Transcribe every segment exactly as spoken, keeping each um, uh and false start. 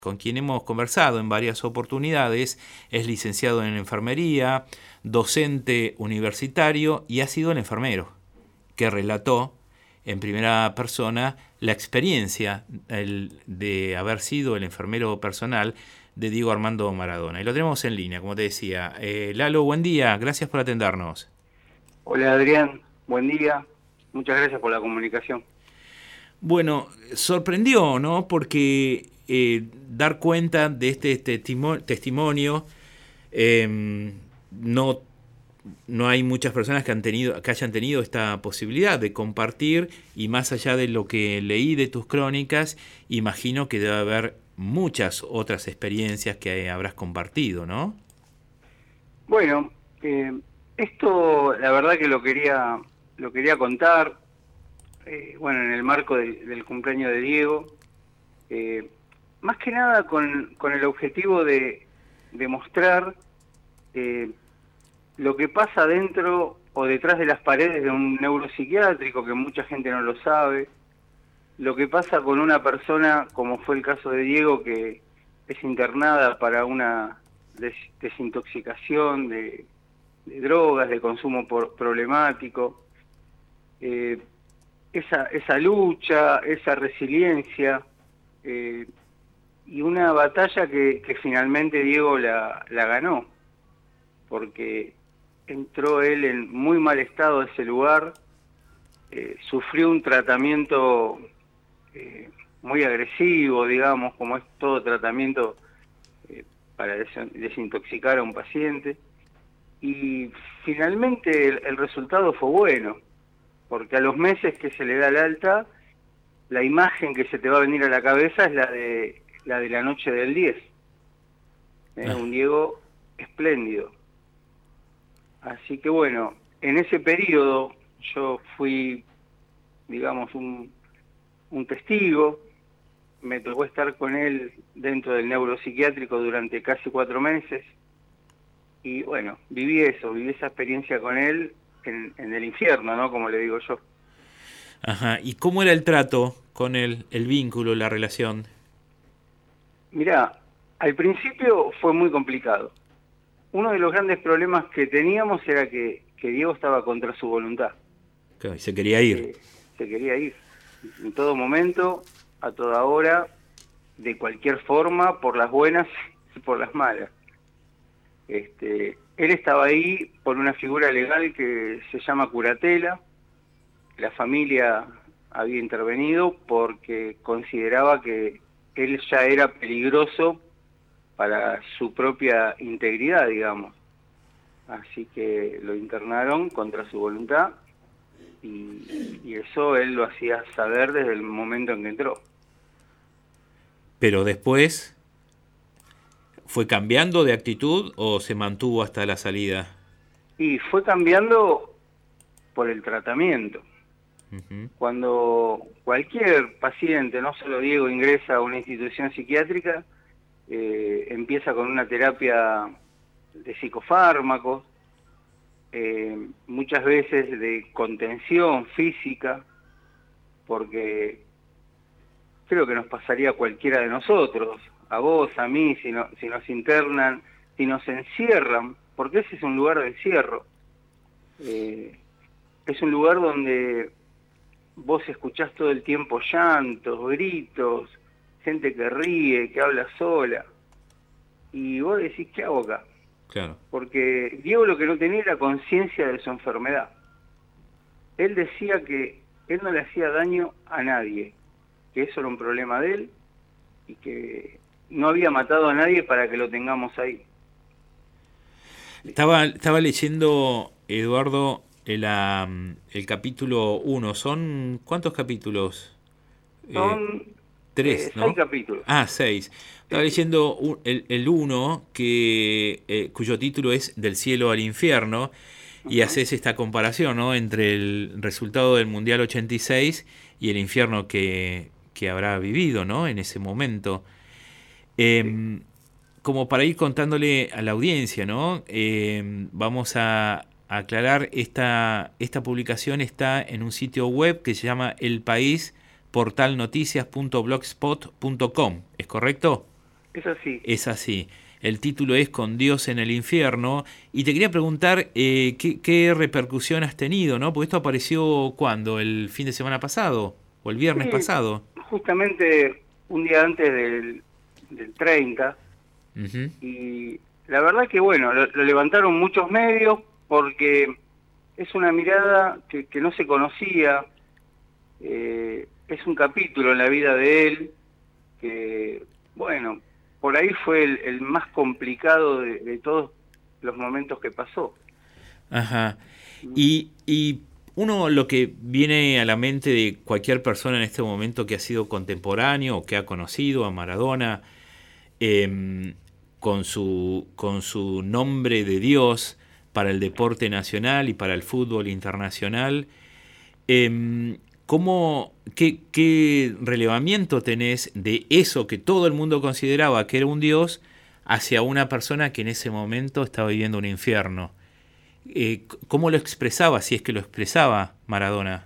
con quien hemos conversado en varias oportunidades. Es licenciado en enfermería, docente universitario y ha sido el enfermero que relató en primera persona la experiencia el, de haber sido el enfermero personal de Diego Armando Maradona. Y lo tenemos en línea, como te decía. Eh, Lalo, buen día, gracias por atendernos. Hola Adrián, buen día, muchas gracias por la comunicación. Bueno, sorprendió, ¿no? Porque eh, dar cuenta de este testimo- testimonio, eh, no, no hay muchas personas que, han tenido, que hayan tenido esta posibilidad de compartir, y más allá de lo que leí de tus crónicas, imagino que debe haber muchas otras experiencias que habrás compartido, ¿no? Bueno, eh, esto la verdad que lo quería, lo quería contar, eh, bueno, en el marco del, del cumpleaños de Diego, eh, más que nada con, con el objetivo de, de mostrar eh, lo que pasa dentro o detrás de las paredes de un neuropsiquiátrico, que mucha gente no lo sabe, lo que pasa con una persona, como fue el caso de Diego, que es internada para una des desintoxicación de, de drogas, de consumo por, problemático, eh, esa, esa lucha, esa resiliencia, eh, y una batalla que, que finalmente Diego la, la ganó, porque entró él en muy mal estado a ese lugar, eh, sufrió un tratamiento eh, muy agresivo, digamos, como es todo tratamiento eh, para des desintoxicar a un paciente, y finalmente el, el resultado fue bueno, porque a los meses que se le da el alta, la imagen que se te va a venir a la cabeza es la de la, de la noche del diez, ¿eh? Ah. Un Diego espléndido. Así que bueno, en ese periodo yo fui, digamos, un, un testigo. Me tocó estar con él dentro del neuropsiquiátrico durante casi cuatro meses. Y bueno, viví eso, viví esa experiencia con él en, en el infierno, ¿no? Como le digo yo. Ajá. ¿Y cómo era el trato con él, el vínculo, la relación? Mirá, al principio fue muy complicado. Uno de los grandes problemas que teníamos era que, que Diego estaba contra su voluntad. Okay, se quería ir. Eh, se quería ir. En todo momento, a toda hora, de cualquier forma, por las buenas y por las malas. Este, él estaba ahí por una figura legal que se llama curatela. La familia había intervenido porque consideraba que él ya era peligroso para su propia integridad, digamos. Así que lo internaron contra su voluntad, y, y eso él lo hacía saber desde el momento en que entró. Pero después, ¿fue cambiando de actitud o se mantuvo hasta la salida? Y fue cambiando por el tratamiento. Uh-huh. Cuando cualquier paciente, no solo Diego, ingresa a una institución psiquiátrica, eh, empieza con una terapia de psicofármacos, eh, muchas veces de contención física, porque creo que nos pasaría a cualquiera de nosotros, a vos, a mí, si, no, si nos internan, si nos encierran, porque ese es un lugar de encierro. Eh, es un lugar donde vos escuchás todo el tiempo llantos, gritos, gente que ríe, que habla sola, y vos decís, ¿qué hago acá? Claro. Porque Diego lo que no tenía era conciencia de su enfermedad. Él decía que él no le hacía daño a nadie, que eso era un problema de él y que no había matado a nadie para que lo tengamos ahí. Estaba, estaba leyendo, Eduardo, el, um, el capítulo uno. ¿Son cuántos capítulos? Eh, Son tres, eh, seis ¿no? capítulos. Ah, seis. Estaba Sí, sí. leyendo un, el, el uno, que, eh, cuyo título es Del cielo al infierno, y Uh-huh. haces esta comparación, ¿no?, entre el resultado del Mundial ochenta y seis y el infierno que, que habrá vivido, ¿no?, en ese momento. Sí. Eh, como para ir contándole a la audiencia, ¿no? Eh, vamos a, a aclarar, esta, esta publicación está en un sitio web que se llama El País portal noticias punto blogspot punto com, ¿es correcto? Es así. Es así. El título es Con Dios en el infierno. Y te quería preguntar eh, ¿qué, qué repercusión has tenido, ¿no? Porque esto apareció ¿cuándo? ¿El fin de semana pasado? ¿O el viernes Sí, pasado? justamente un día antes del, del treinta, Uh-huh. y la verdad que bueno, lo, lo levantaron muchos medios porque es una mirada que, que no se conocía, eh, es un capítulo en la vida de él que, bueno, por ahí fue el, el más complicado de, de todos los momentos que pasó. Ajá. Y, y uno lo que viene a la mente de cualquier persona en este momento que ha sido contemporáneo o que ha conocido a Maradona, eh, con, su, con su nombre de Dios para el deporte nacional y para el fútbol internacional, eh, ¿cómo, qué, ¿qué relevamiento tenés de eso que todo el mundo consideraba que era un Dios hacia una persona que en ese momento estaba viviendo un infierno? Eh, ¿Cómo lo expresaba, si es que lo expresaba Maradona?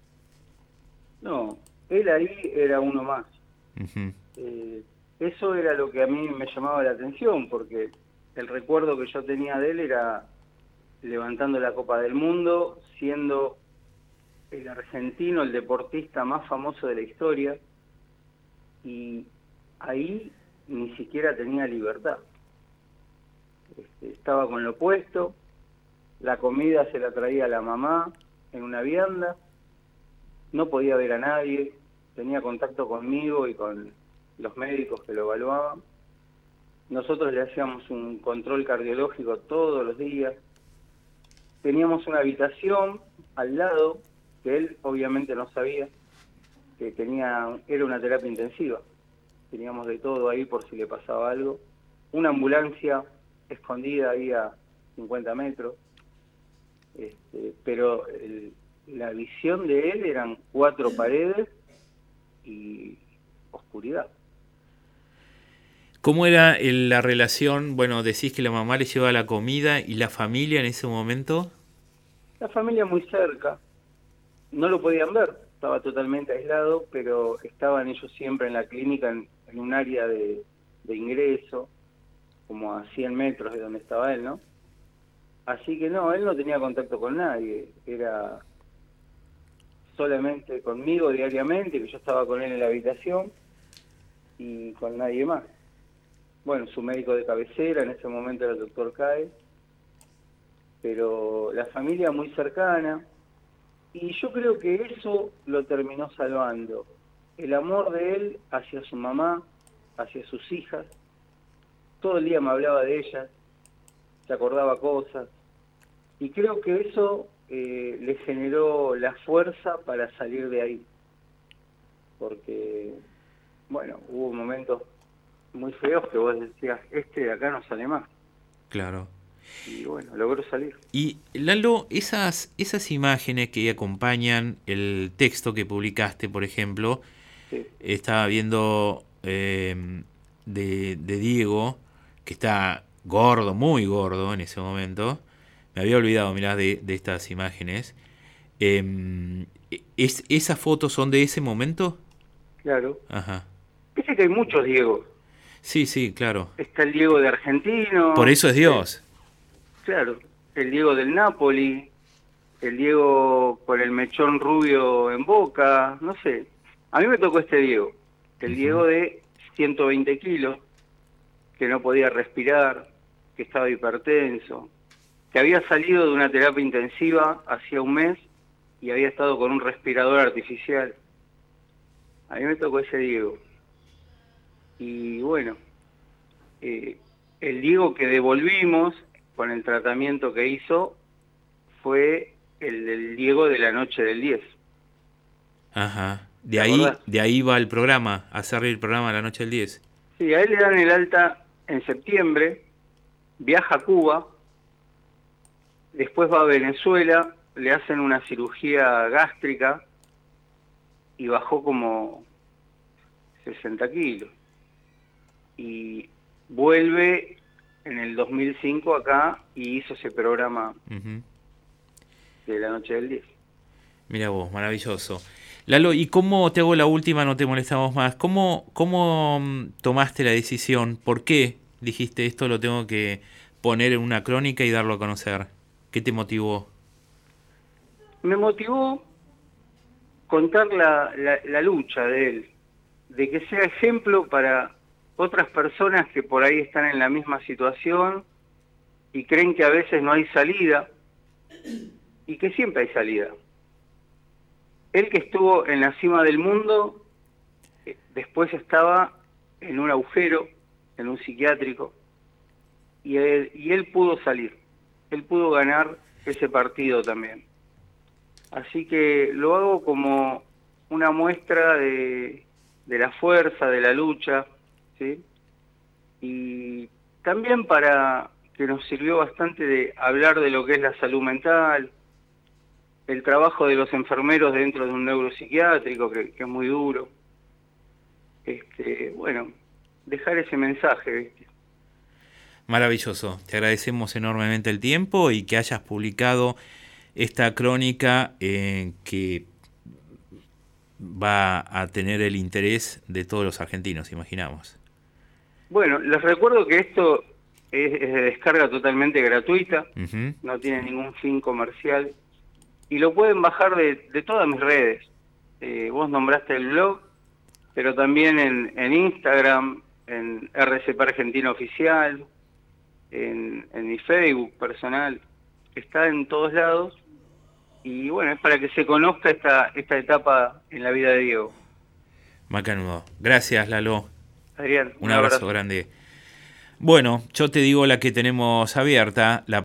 No, él ahí era uno más. Uh-huh. Eh, eso era lo que a mí me llamaba la atención, porque el recuerdo que yo tenía de él era levantando la Copa del Mundo, siendo el argentino, el deportista más famoso de la historia, y ahí ni siquiera tenía libertad. Este, estaba con lo opuesto, la comida se la traía la mamá en una vianda, no podía ver a nadie, tenía contacto conmigo y con los médicos que lo evaluaban. Nosotros le hacíamos un control cardiológico todos los días. Teníamos una habitación al lado, que él obviamente no sabía, que tenía, era una terapia intensiva. Teníamos de todo ahí por si le pasaba algo. Una ambulancia escondida ahí a cincuenta metros. Este, pero el, la visión de él eran cuatro paredes y oscuridad. ¿Cómo era el, la relación? Bueno, decís que la mamá le llevaba la comida y la familia en ese momento. La familia muy cerca, no lo podían ver, estaba totalmente aislado, pero estaban ellos siempre en la clínica, en, en un área de, de ingreso, como a cien metros de donde estaba él, ¿no? Así que no, él no tenía contacto con nadie, era solamente conmigo diariamente, que yo estaba con él en la habitación, y con nadie más. Bueno, su médico de cabecera, en ese momento era el doctor Cae, pero la familia muy cercana, y yo creo que eso lo terminó salvando. El amor de él hacia su mamá, hacia sus hijas, todo el día me hablaba de ellas, se acordaba cosas, y creo que eso eh, le generó la fuerza para salir de ahí, porque, bueno, hubo momentos muy feos que vos decías, este de acá no sale más. Claro. Y bueno, logró salir. Y Lalo, esas, esas imágenes que acompañan el texto que publicaste, por ejemplo, Sí. estaba viendo eh, de, de Diego, que está gordo, muy gordo en ese momento. Me había olvidado, mirá, de, de estas imágenes. Eh, ¿es, ¿Esas fotos son de ese momento? Claro. Ajá. Dice que hay muchos Diegos. Sí, sí, claro. Está el Diego de Por Argentino, eso es el, Dios. claro, el Diego del Napoli, el Diego con el mechón rubio en Boca, no sé. A mí me tocó este Diego, el Uh-huh. Diego de ciento veinte kilos, que no podía respirar, que estaba hipertenso, que había salido de una terapia intensiva hacía un mes y había estado con un respirador artificial. A mí me tocó ese Diego. Y bueno, eh, el Diego que devolvimos con el tratamiento que hizo fue el del Diego de la noche del diez. Ajá. De ¿Te ahí, acordás? de ahí va el programa, a hacer el programa la noche del diez. Sí, a él le dan el alta en septiembre, viaja a Cuba, después va a Venezuela, le hacen una cirugía gástrica y bajó como sesenta kilos. Y vuelve en el dos mil cinco acá y hizo ese programa Uh-huh. de la noche del diez. Mira vos, maravilloso. Lalo, ¿y cómo, te hago la última, no te molestamos más, cómo, cómo mm, tomaste la decisión? ¿Por qué dijiste esto lo tengo que poner en una crónica y darlo a conocer? ¿Qué te motivó? Me motivó contar la, la, la lucha de él, de que sea ejemplo para otras personas que por ahí están en la misma situación y creen que a veces no hay salida, y que siempre hay salida. Él, que estuvo en la cima del mundo, eh, después estaba en un agujero, en un psiquiátrico, y él, y él pudo salir, él pudo ganar ese partido también. Así que lo hago como una muestra de, de la fuerza, de la lucha, ¿sí? Y también para que nos sirvió bastante de hablar de lo que es la salud mental, el trabajo de los enfermeros dentro de un neuropsiquiátrico, que, que es muy duro. Este, bueno, dejar ese mensaje, ¿viste? Maravilloso, te agradecemos enormemente el tiempo y que hayas publicado esta crónica eh, que va a tener el interés de todos los argentinos, imaginamos. Bueno, les recuerdo que esto es, es de descarga totalmente gratuita, Uh-huh. no tiene ningún fin comercial, y lo pueden bajar de, de todas mis redes. Eh, vos nombraste el blog, pero también en, en Instagram, en R C P Argentina Oficial, en, en mi Facebook personal, está en todos lados, y bueno, es para que se conozca esta, esta etapa en la vida de Diego. Macanudo. Gracias, Lalo. Adrián, Un un abrazo abrazo. grande. Bueno, yo te digo la que tenemos abierta, la